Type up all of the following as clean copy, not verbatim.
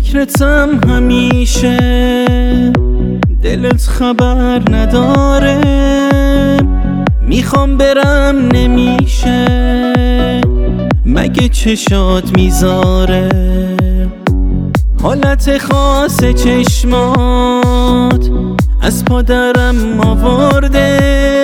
فکرتم همیشه، دلت خبر نداره. میخوام برم نمیشه، مگه چشات میذاره؟ حالت خاص چشمات از پادرم آورده.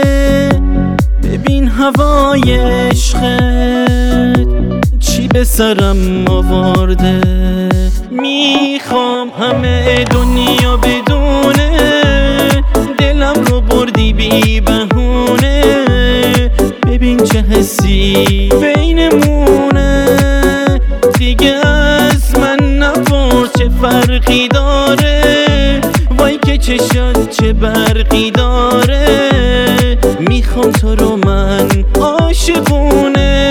ببین هوای عشقت چی به سرم آورده. میخوام همه دنیا بدونه دلم رو بردی بی بهونه. ببین چه حسی بینمونه، دیگه از من نپرس چه فرقی داره. وای که چشات چه برقی داره. میخوام تو رو من عاشقونه.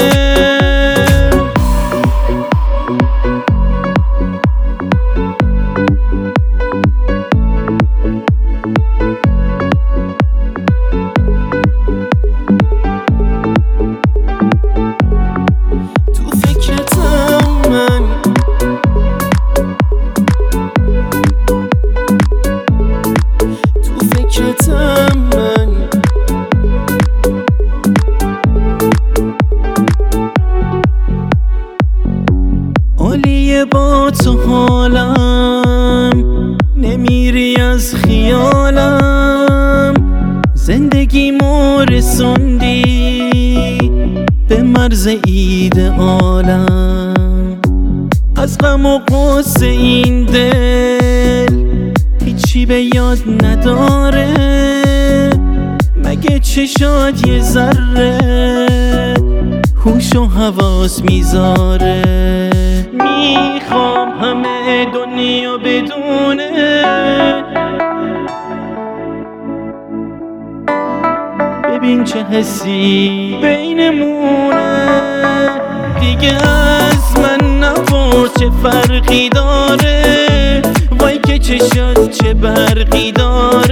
عالیه با تو حالم، نمیری از خیالم. زندگیمو رسوندی به مرز ایده‌آلم. از غم و غصه این دل هیچی به یاد نداره. مگه چشات یه ذره هوش و حواس میذاره؟ میخوام همه دنیا بدونه ببین چه حسی بینمونه. دیگه از من نپرس چه فرقی داره. وای که چشات چه برقی داره.